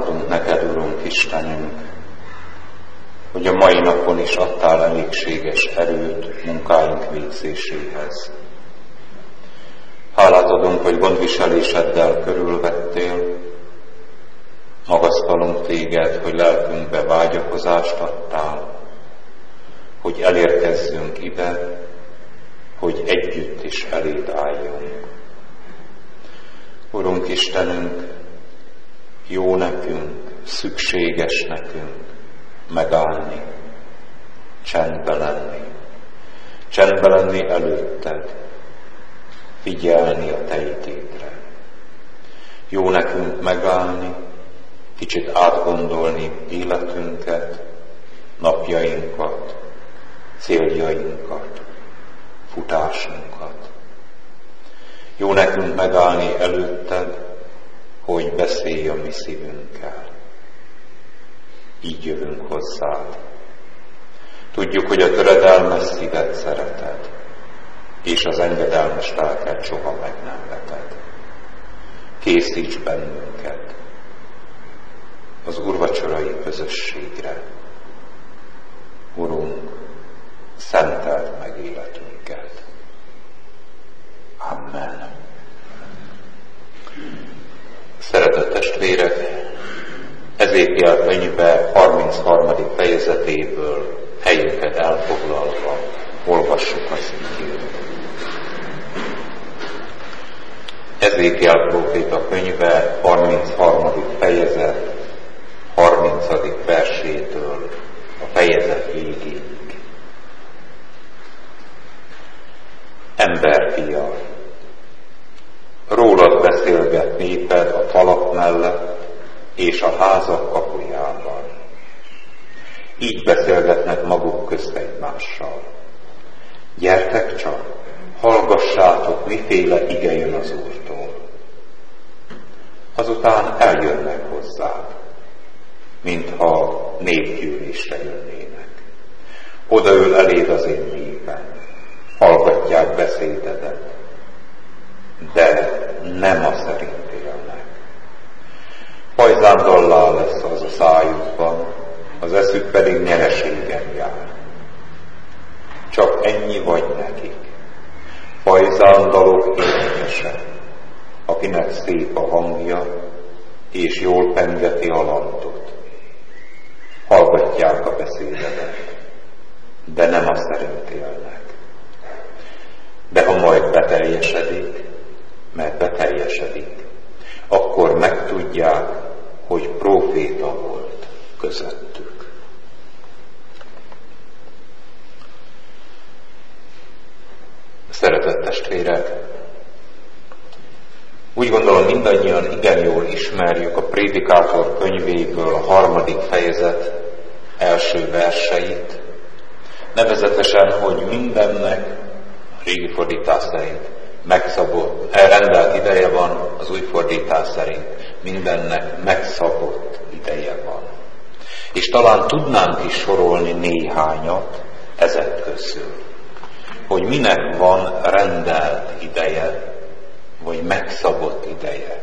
adunk neked, Urunk Istenünk, hogy a mai napon is adtál elégséges erőt munkáink végzéséhez. Hálát adunk, hogy gondviseléseddel körülvettél, magasztalunk téged, hogy lelkünkbe vágyakozást adtál, hogy elérkezzünk ide, hogy együtt is eléd álljunk. Urunk Istenünk, jó nekünk, szükséges nekünk megállni, csendbe lenni előtted, figyelni a te ítédre. Jó nekünk megállni, kicsit átgondolni életünket, napjainkat, céljainkat, futásunkat. Jó nekünk megállni előtted, hogy beszélj a mi szívünkkel. Így jövünk hozzád. Tudjuk, hogy a töredelmes szívet szereted, és az engedelmes lelket soha meg nem veted. Készíts bennünket az úrvacsorai közösségre. Urunk, szenteld meg életünket. Amen. Szeretett testvérek, Ezékiel könyve 33. fejezetéből helyünket elfoglalva olvassuk az igét. Ezékiel próféta könyve 33. fejezet 30. versétől a fejezet végéig. Emberfia, rólad beszélget néped a falak mellett és a házak kapujában. Így beszélgetnek maguk közt egymással. Gyertek csak, hallgassátok, miféle ige jön az Úrtól. Azután eljönnek hozzád, mintha népgyűlésre jönnének. Odaül eléd az én népem, hallgatják beszédedet, de nem a szerint élnek. Pajzándallá lesz az a szájukban, az eszük pedig nyereségen jár. Csak ennyi vagy nekik. Pajzándalok énekese, akinek szép a hangja, és jól pengeti a landot. Hallgatják a beszédedet, de nem a szerint élnek. De ha majd beteljesedik, mert beteljesedik, akkor megtudják, hogy próféta volt közöttük. Szeretett testvérek, úgy gondolom mindannyian igen jól ismerjük a Prédikátor könyvéből a 3. fejezet első verseit, nevezetesen, hogy mindennek, a régi fordítás szerint megszabott, elrendelt ideje van, az új fordítás szerint mindennek megszabott ideje van. És talán tudnánk is sorolni néhányat ezek közül, hogy minek van rendelt ideje, vagy megszabott ideje.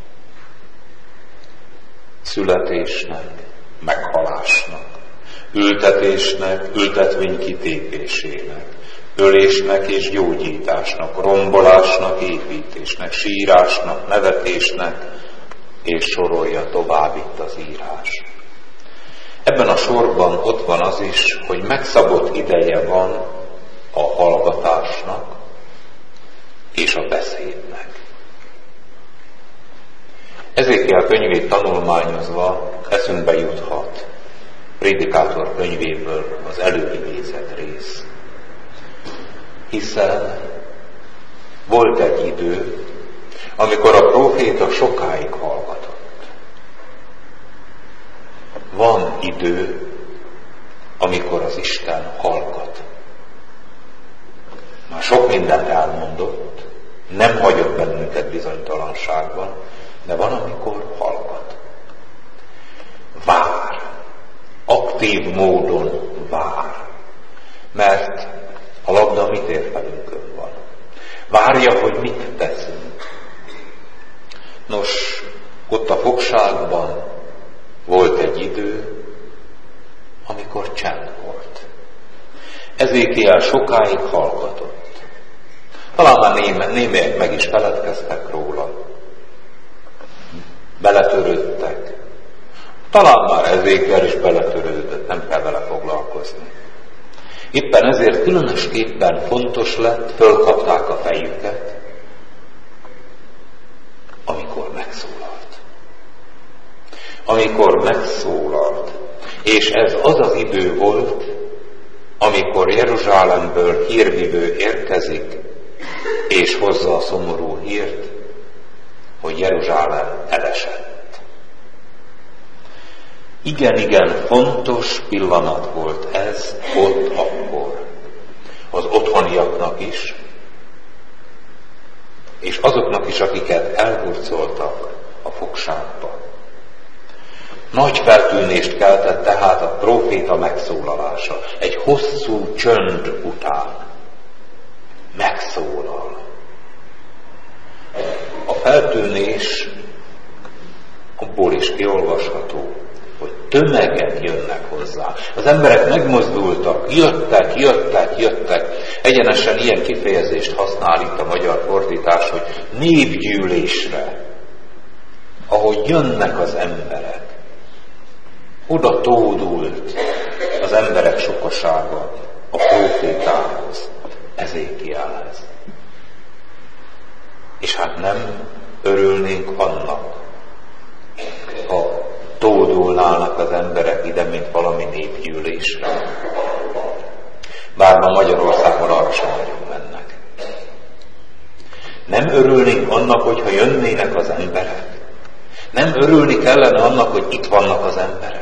Születésnek, meghalásnak, ültetésnek, ültetvény kitépésének, ölésnek és gyógyításnak, rombolásnak, építésnek, sírásnak, nevetésnek, és sorolja tovább itt az írás. Ebben a sorban ott van az is, hogy megszabott ideje van a hallgatásnak és a beszédnek. Ezékiel könyvét tanulmányozva eszünkbe juthat Prédikátor könyvéből az előidézett rész. Hiszen volt egy idő, amikor a próféta sokáig hallgatott. Van idő, amikor az Isten hallgat. Már sok mindent elmondott, nem hagyott bennünket bizonytalanságban, de van, amikor hallgat. Vár. Aktív módon vár. Mert a labda mit ér felünkön van. Várja, hogy mit teszünk. Nos, ott a fogságban Volt egy idő, amikor csend volt. Ezékiel sokáig hallgatott. Talán már némelyek meg is feledkeztek róla. Beletörődtek. Talán már Ezékiel is beletörődött, nem kell vele foglalkozni. Éppen ezért különösképpen fontos lett, fölkapták a fejüket, amikor megszólalt. Amikor megszólalt. És ez az az idő volt, amikor Jeruzsálemből hírvivő érkezik, és hozza a szomorú hírt, hogy Jeruzsálem elesett. Igen, fontos pillanat volt ez ott akkor. Az otthoniaknak is, és azoknak is, akiket elhurcoltak a fogságba. Nagy feltűnést keltett tehát a próféta megszólalása. Egy hosszú csönd után megszólal. A feltűnés abból is kiolvasható, hogy tömegek jönnek hozzá. Az emberek megmozdultak, jöttek. Egyenesen ilyen kifejezést használ itt a magyar fordítás, hogy népgyűlésre, ahogy jönnek az emberek. Oda tódult az emberek sokasága a prófétához, Ezékielhez. És hát nem örülnénk annak, ha tódulnának az emberek ide, mint valami népgyűlésre. Bár ma Magyarországon arra sem nagyon mennek. Nem örülnénk annak, hogyha jönnének az emberek. Nem örülni kellene annak, hogy itt vannak az emberek.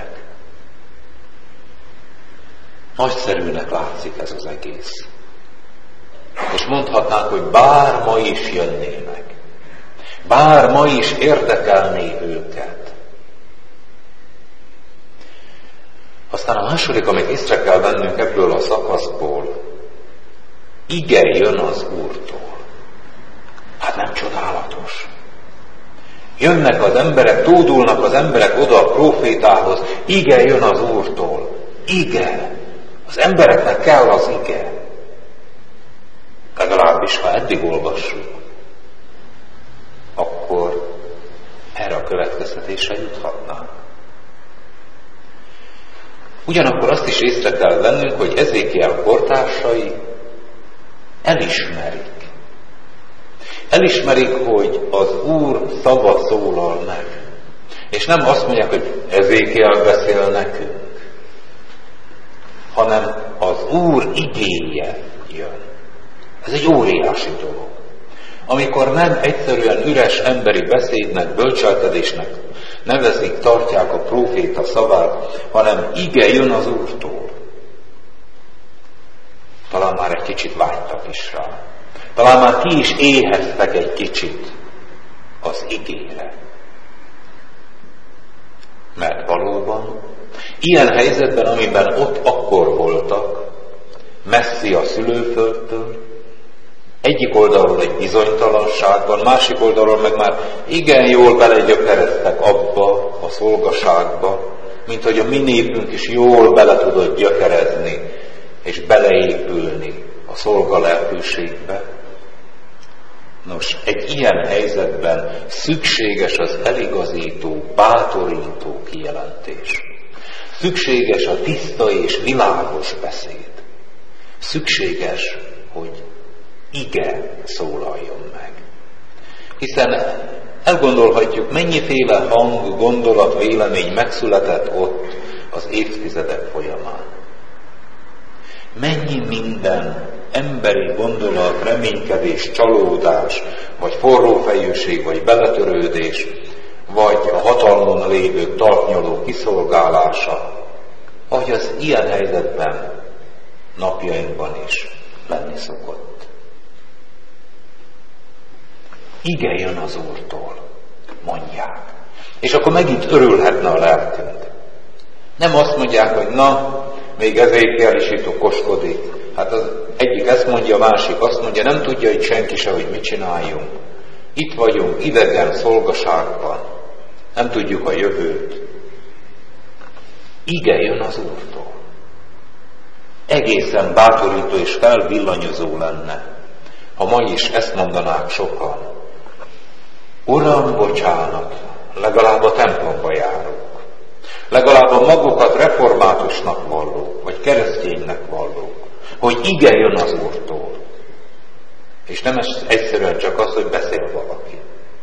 Nagyszerűnek látszik ez az egész. És mondhatnánk, hogy bár ma is jönnének, bár ma is érdekelné őket. Aztán a második, amit észre kell vennünk ebből a szakaszból, ige jön az Úrtól. Hát nem csodálatos. Jönnek az emberek, tódulnak az emberek oda a prófétához, ige jön az Úrtól. Ige. Az embereknek kell az ige. Legalábbis, ha eddig olvassuk, akkor erre a következtetésre juthatnánk. Ugyanakkor azt is észre kell vennünk, hogy Ezékiel kortársai elismerik. Elismerik, hogy az Úr szava szólal meg. És nem azt mondják, hogy Ezékiel beszél nekünk, hanem az Úr igéje jön. Ez egy óriási dolog. Amikor nem egyszerűen üres emberi beszédnek, bölcselkedésnek nevezik, tartják a próféta szavát, hanem ige jön az Úrtól. Talán már egy kicsit vágytak is rá. Talán már ki is éheztek egy kicsit az igére. Mert valóban ilyen helyzetben, amiben ott akkor voltak, messzi a szülőföldtől, egyik oldalról egy bizonytalanságban, másik oldalról meg már igen jól belegyökereztek abba a szolgaságba, mint hogy a mi népünk is jól bele tudott gyökerezni és beleépülni a szolgalelkűségbe. Nos, egy ilyen helyzetben szükséges az eligazító, bátorító kijelentés. Szükséges a tiszta és világos beszéd. Szükséges, hogy ige szólaljon meg. Hiszen elgondolhatjuk, mennyiféle hang, gondolat, vélemény megszületett ott az évtizedek folyamán. Mennyi minden emberi gondolat, reménykedés, csalódás, vagy forrófejűség, vagy beletörődés, vagy a hatalmon lévő talpnyoló kiszolgálása, ahogy az ilyen helyzetben napjainkban is lenni szokott. Ige jön az Úrtól, mondják. És akkor megint örülhetne a lelkünk. Nem azt mondják, hogy na, még Ezékiel is itt okoskodik. Hát az egyik ezt mondja, a másik azt mondja, nem tudja itt senki se, hogy mit csináljunk. Itt vagyunk idegen szolgaságban, nem tudjuk a jövőt. ige jön az Úrtól. Egészen bátorító és felvillanyozó lenne, ha ma is ezt mondanák sokan. Uram, bocsánat, legalább a templomba járok. Legalább a magukat reformátusnak vallók, vagy kereszténynek vallók, hogy ige jön az Úrtól. És nem egyszerűen csak az, hogy beszél valaki.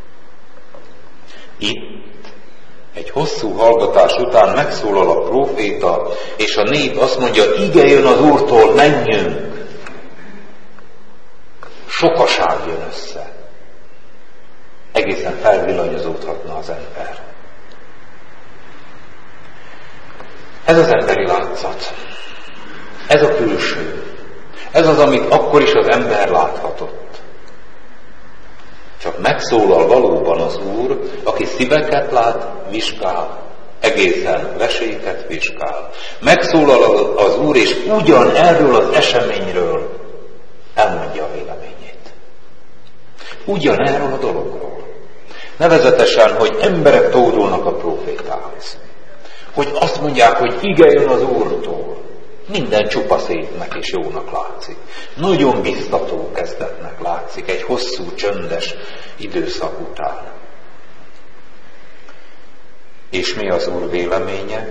Itt egy hosszú hallgatás után megszólal a próféta, és a nép azt mondja, ige jön az Úrtól, menjünk! Sokaság jön össze. Egészen felvillanyozódhatna az ember. Ez az emberi látszat. Ez a külső. Ez az, amit akkor is az ember láthatott. Csak megszólal valóban az Úr, aki szíveket lát, vizsgál, egészen veséket vizsgál. Megszólal az Úr, és ugyan erről az eseményről elmondja a véleményét. Ugyan erről a dologról. Nevezetesen, hogy emberek tódulnak a prófétához. Hogy azt mondják, hogy ige jön az Úrtól. Minden csupa szépnek és jónak látszik. Nagyon biztató kezdetnek látszik egy hosszú, csöndes időszak után. És mi az Úr véleménye?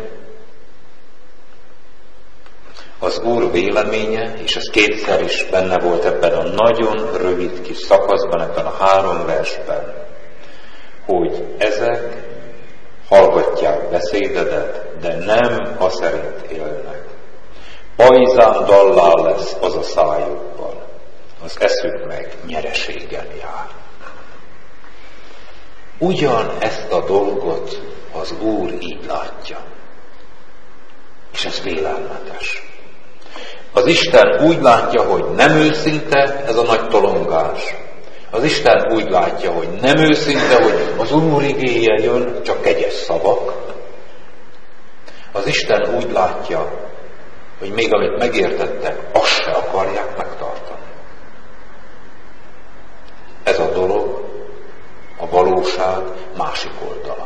Az Úr véleménye, és ez kétszer is benne volt ebben a nagyon rövid kis szakaszban, ebben a 3 versben, hogy ezek hallgatják beszédedet, de nem a szerint élnek. Pajzán dallá lesz az a szájukban, az eszük meg nyereségen jár. Ugyan ezt a dolgot az Úr így látja. És ez félelmetes. Az Isten úgy látja, hogy nem őszinte ez a nagy tolongás. Az Isten úgy látja, hogy nem őszinte, hogy az Úr igéje jön, csak kegyes szavak. Az Isten úgy látja, hogy még amit megértettek, azt se akarják megtartani. Ez a dolog, a valóság másik oldala.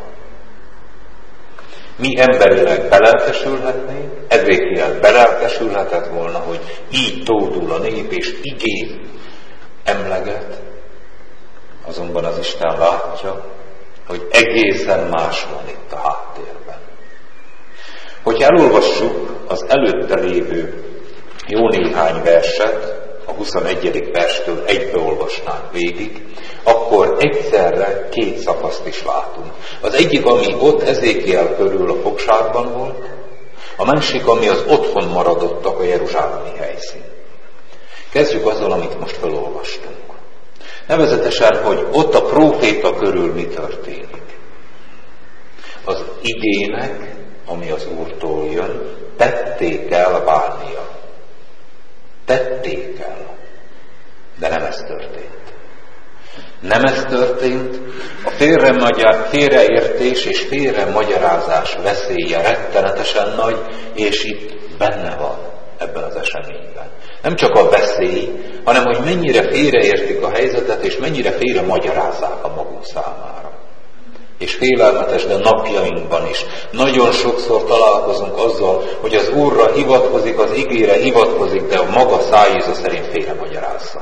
Mi emberileg belelkesülhetnénk, Ezékiel belelkesülhetett volna, hogy így tódul a nép, és igét emleget, azonban az Isten látja, hogy egészen más van itt a háttérben. Hogyha elolvassuk az előtte lévő jó néhány verset, a 21. verstől egybe olvasnánk végig, akkor egyszerre 2 szakaszt is látunk. Az egyik, ami ott Ezékiel körül a fogságban volt, a másik, ami az otthon maradottak a jeruzsálemi helyszín. Kezdjük azzal, amit most felolvastunk. Nevezetesen, hogy ott a próféta körül mi történik. Az igének, ami az Úrtól jön, tették el bánnia. Tették el. De nem ez történt. Nem ez történt, a félreértés és félremagyarázás veszélye rettenetesen nagy, és itt benne van ebben az eseményben. Nem csak a veszély, hanem hogy mennyire félreértik a helyzetet, és mennyire félremagyarázzák a maguk számára. És félelmetes, de napjainkban is. Nagyon sokszor találkozunk azzal, hogy az Úrra hivatkozik, az igére hivatkozik, de a maga szájíza szerint félremagyarázza.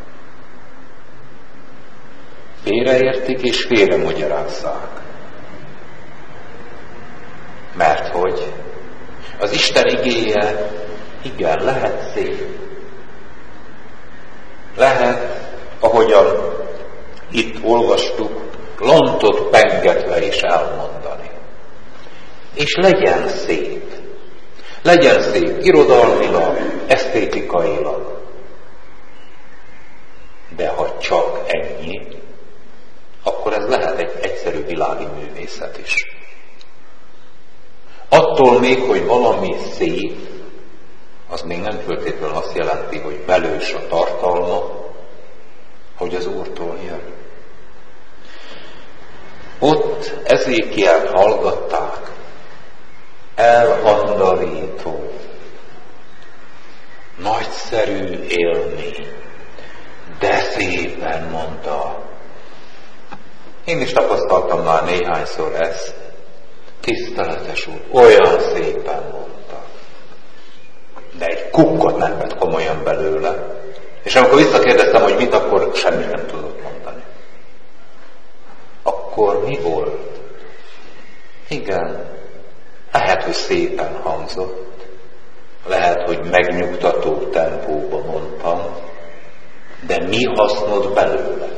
Félreértik és félremagyarázzák. Mert hogy az Isten igéje, igen, lehet szép. Lehet, ahogyan itt olvastuk, lantot pengetve is elmondani. És legyen szép. Legyen szép irodalmilag, esztétikailag. De ha csak ennyi, akkor ez lehet egy egyszerű világi művészet is. Attól még, hogy valami szép, az még nem feltétlenül azt jelenti, hogy velős a tartalma, hogy az Úrtól jön. Ott Ezékielt hallgatták, elandalító, nagyszerű élmény, de szépen mondta. Én is tapasztaltam már néhányszor ezt. tiszteletes úr, olyan szépen mondta. De egy kukkot nem vett komolyan belőle. És amikor visszakérdeztem, hogy mit, akkor semmit nem tudott mondani. Akkor mi volt? Igen, lehet, hogy szépen hangzott, lehet, hogy megnyugtató tempóban mondtam, de mi hasznod belőle?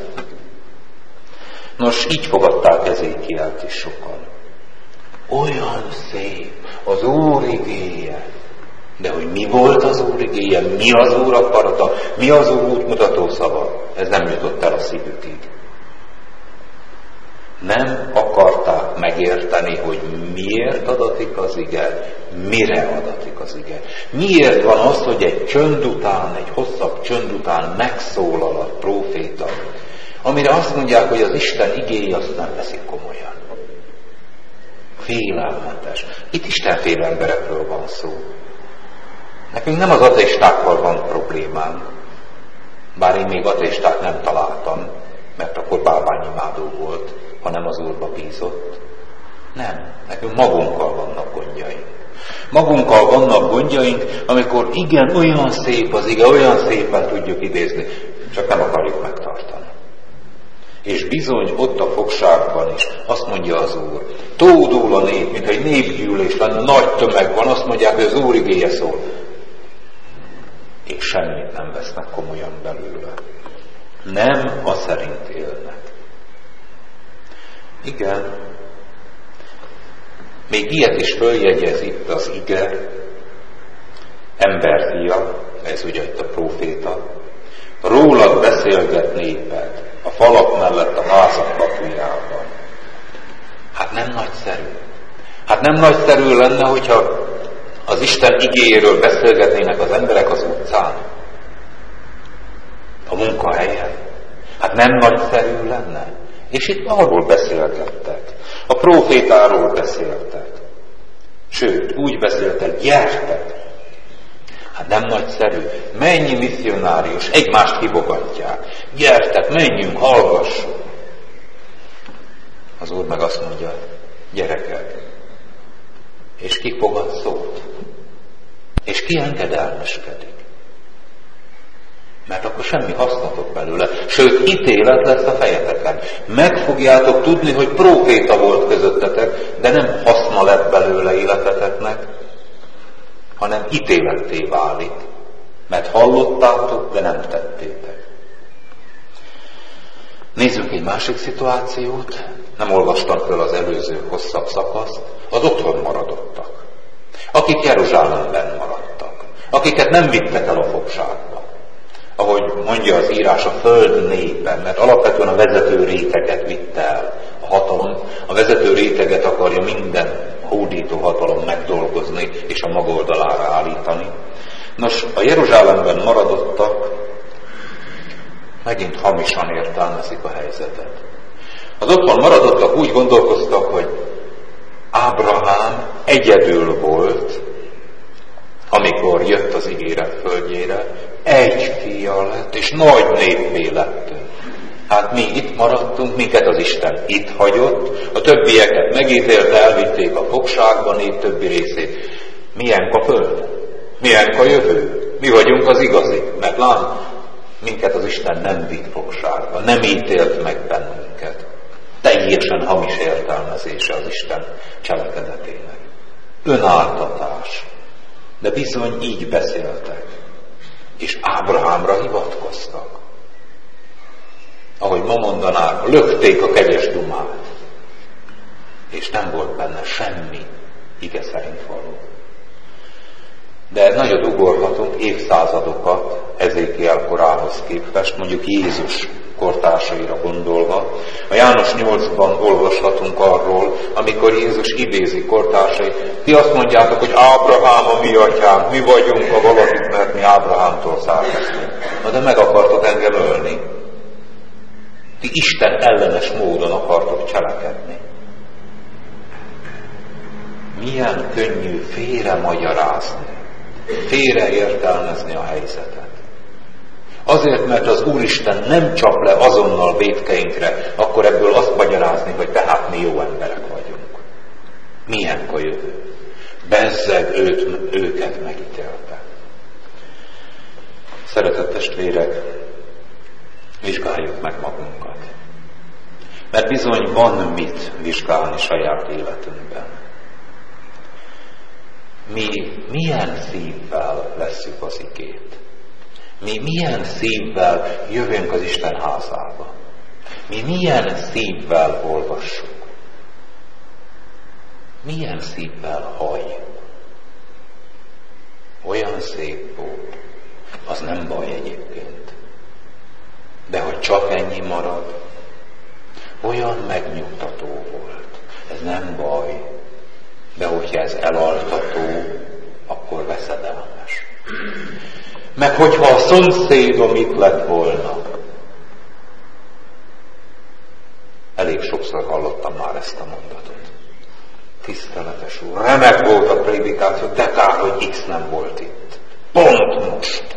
Nos, így fogadták Ezékielt is sokan. Olyan szép az Úr igéje, de hogy mi volt az Úr igéje, mi az Úr akarata, mi az Úr útmutató szava, ez nem jutott el a szívükig. Nem akarták megérteni, hogy miért adatik az ige, mire adatik az ige. Miért van az, hogy egy csönd után, egy hosszabb csönd után megszólal a próféta, amire azt mondják, hogy az Isten igéje, azt nem veszik komolyan. Félelmetes. Itt istenfélő emberekről van szó. Nekünk nem az ateistákkal van problémánk, bár én még ateistát nem találtam, mert akkor bálványimádó volt, hanem az Úrba bízott. Nem, nekünk magunkkal vannak gondjaink. Magunkkal vannak gondjaink, amikor igen, olyan szép az ige, olyan szépen tudjuk idézni, csak nem akarjuk megtartani. És bizony ott a fogságban is azt mondja az Úr, tódul a nép, mint egy népgyűlés lenne, nagy tömeg van, azt mondják, hogy az Úr igéje szól. És semmit nem vesznek komolyan belőle. Nem a szerint élnek. Igen, még ilyet is följegyez itt az ige, emberfia, ez ugye itt a próféta, rólad beszélget néped, a falak mellett a házak kapujában. Hát nem nagyszerű. Hát nem nagyszerű lenne, hogyha az Isten igéjéről beszélgetnének az emberek az utcán, a munkahelyen. Hát nem nagyszerű lenne. És itt arról beszélgettek. A prófétáról beszéltek. Sőt, úgy beszéltek, gyertek. Hát nem nagyszerű. Mennyi misszionárius egymást hívogatják. Gyertek, menjünk, hallgassunk. Az Úr meg azt mondja, gyerekek, és ki fogad szót? És ki engedelmeskedik? Mert akkor semmi hasznatok belőle, sőt, ítélet lesz a fejeteken. Meg fogjátok tudni, hogy próféta volt közöttetek, de nem haszna lett belőle életeteknek, hanem ítéletté válik, mert hallottátok, de nem tettétek. Nézzük egy másik szituációt, nem olvastam föl az előző hosszabb szakaszt, az otthon maradottak, akik Jeruzsálemben maradtak, akiket nem vittek el a fogságba. Ahogy mondja az írás, a föld népe, mert alapvetően a vezető réteget vitte el a hatalom, a vezető réteget akarja minden hódító hatalom megdolgozni és a maga oldalára állítani. Nos, a Jeruzsálemben maradottak megint hamisan értelmezik a helyzetet. Az otthon maradottak úgy gondolkoztak, hogy Ábrahám egyedül volt, amikor jött az ígéret földjére, egy fia lett, és nagy néppé lettünk. Hát mi itt maradtunk, minket az Isten itt hagyott, a többieket megítélte, elvitték a fogságba, nép többi részét. Milyen a föld? Milyen a jövő? Mi vagyunk az igazi, mert lám, minket az Isten nem vitt fogságba, nem ítélt meg bennünket. Teljesen hamis értelmezése az Isten cselekedetének. Önáltatás. De bizony így beszéltek. És Ábrahámra hivatkoztak. Ahogy ma mondanák, lökték a kegyes dumát. És nem volt benne semmi ige szerint való. De nagyot ugorhatunk évszázadokat Ezékiel korához képest, mondjuk Jézus kortársaira gondolva. A János 8-ban olvashatunk arról, amikor Jézus idézi kortársait. Ti azt mondjátok, hogy Ábrahám a mi atyánk, mi vagyunk a valakik, mert mi Ábrahámtól származtunk. Na de meg akartok engem ölni. Ti Isten ellenes módon akartok cselekedni. Milyen könnyű félre magyarázni, félre értelmezni a helyzetet. Azért, mert az Úristen nem csap le azonnal vétkeinkre, akkor ebből azt magyarázni, hogy tehát mi jó emberek vagyunk. Milyen a jövő? Bezzeg őket megítélve. Szeretett testvérek, vizsgáljuk meg magunkat. Mert bizony van mit vizsgálni saját életünkben. Mi milyen szívvel vesszük az igét? Mi milyen szívvel jövünk az Isten házába? Mi milyen szívvel olvassuk? Milyen szívvel halljuk? Olyan szép volt, az nem baj egyébként. De hogy csak ennyi marad, olyan megnyugtató volt. Ez nem baj. De hogyha ez elaltató, akkor veszedelmes. Meg hogyha a szomszédom itt lett volna. Elég sokszor hallottam már ezt a mondatot. Tiszteletes úr, remek volt a prédikáció, de kár, hogy X nem volt itt. Pont most.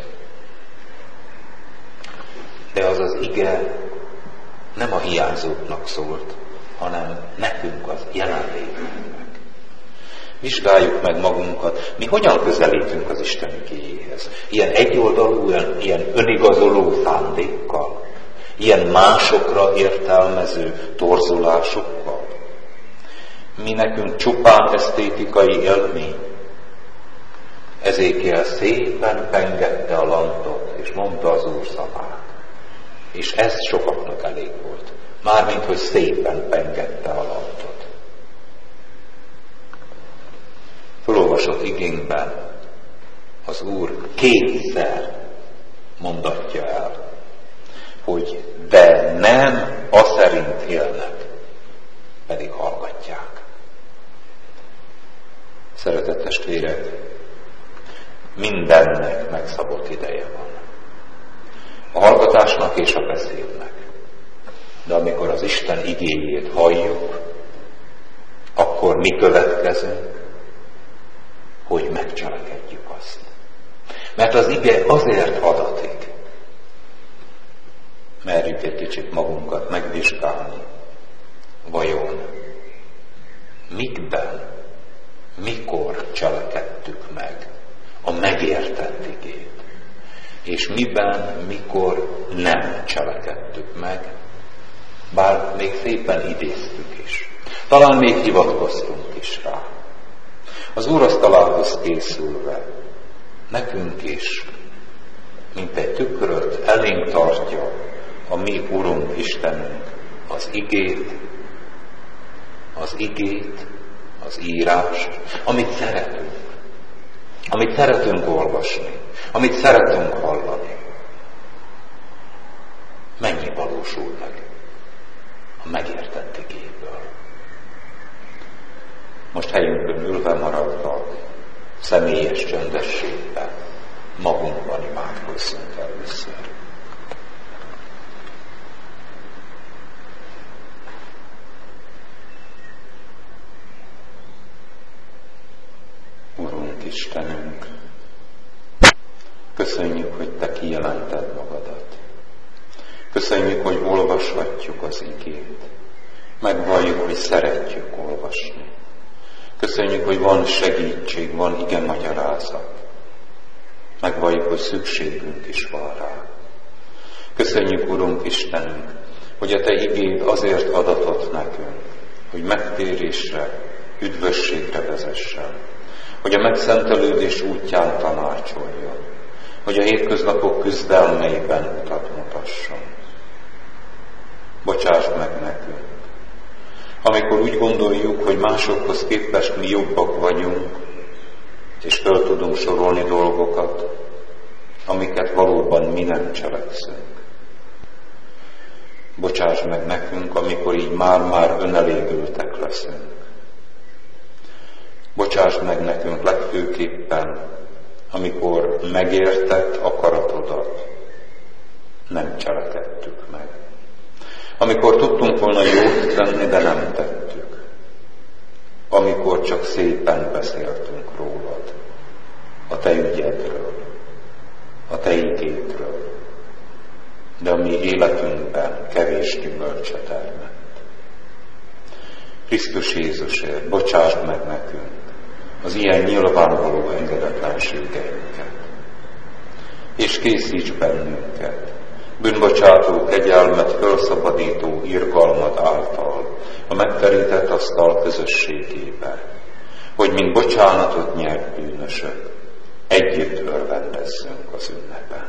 De az az ige nem a hiányzóknak szólt, hanem nekünk az jelenlévőnknek. Vizsgáljuk meg magunkat, mi hogyan közelítünk az Isten igéjéhez. Ilyen egyoldalú, ilyen önigazoló szándékkal, ilyen másokra értelmező torzulásokkal. Mi nekünk csupán esztétikai élmény. Ezékiel szépen pengette a lantot, és mondta az Úr szavát. És ez sokaknak elég volt. Mármint, hogy szépen pengette a lantot. Felolvasott igénkben az Úr kétszer mondatja el, hogy de nem aszerint élnek, pedig hallgatják. Szeretett testvérek, mindennek megszabott ideje van. A hallgatásnak és a beszédnek. De amikor az Isten igéjét halljuk, akkor mi következünk, hogy megcselekedjük azt. Mert az ige azért adatik. Merjük egy kicsit magunkat megvizsgálni. Vajon mikben, mikor cselekedtük meg a megértett igét? És miben, mikor nem cselekedtük meg, bár még szépen idéztük is. Talán még hivatkoztunk is rá. Az úrasztalához készülve, nekünk is, mint egy tükröt elénk tartja a mi Urunk Istenünk az igét, az írást, amit szeretünk olvasni, amit szeretünk hallani. Mennyi valósul meg a megértett igéből? Most helyünkön ülve maradva, személyes csöndességben, magunkban imádkozzunk először. Urunk Istenünk, köszönjük, hogy Te kijelented magadat. Köszönjük, hogy olvashatjuk az igét. Megvalljuk, hogy szeretjük olvasni. Köszönjük, hogy van segítség, van ige magyarázat. Megvalljuk, hogy szükségünk is van rá. Köszönjük, Urunk Istenünk, hogy a Te igéd azért adatott nekünk, hogy megtérésre, üdvösségre vezessen, hogy a megszentelődés útján tanácsoljon, hogy a hétköznapok küzdelmeiben utat mutasson. Bocsáss meg nekünk, amikor úgy gondoljuk, hogy másokhoz képest mi jobbak vagyunk, és fel tudunk sorolni dolgokat, amiket valóban mi nem cselekszünk. Bocsáss meg nekünk, amikor így már önelégültek leszünk. Bocsáss meg nekünk legfőképpen, amikor megértett akaratodat nem cselekedtük meg. Amikor tudtunk volna jót tenni, de nem tettük. Amikor csak szépen beszéltünk rólad, a Te ügyedről, a Te igédről, de a mi életünkben kevés gyümölcse termett. Krisztus Jézusért bocsásd meg nekünk az ilyen nyilvánvaló engedetlenségeinket, és készíts bennünket bűnbocsátó kegyelmet felszabadító irgalmad által a megterített asztal közösségébe, hogy mint bocsánatot nyert bűnösök együtt örvendezzünk az ünnepen.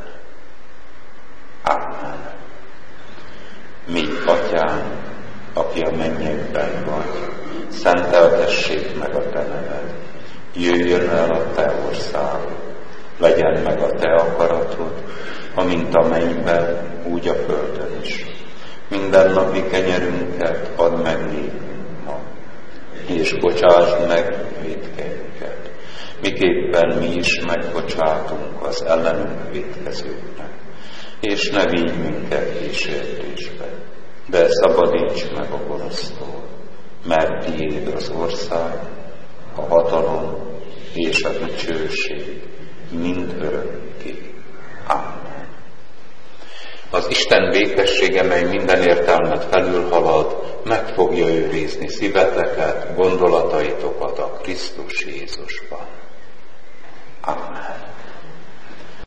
Amen. Mi, Atyám, aki a mennyekben vagy, szenteltessék meg a te neved, jöjjön el a te országod, legyen meg a te akaratod, amint a mennyben, úgy a földön is. Mindennapi kenyerünket add meg nékünk ma, és bocsásd meg vétkeinket, miképpen mi is megbocsátunk az ellenünk vétkezőknek, és ne vigy minket kísértésbe, de szabadíts meg a gonosztól, mert tiéd az ország, a hatalom és a dicsőség mind örökké. Amen. Az Isten békessége, mely minden értelmet felülhalad, meg fogja őrizni szíveteket, gondolataitokat a Krisztus Jézusban.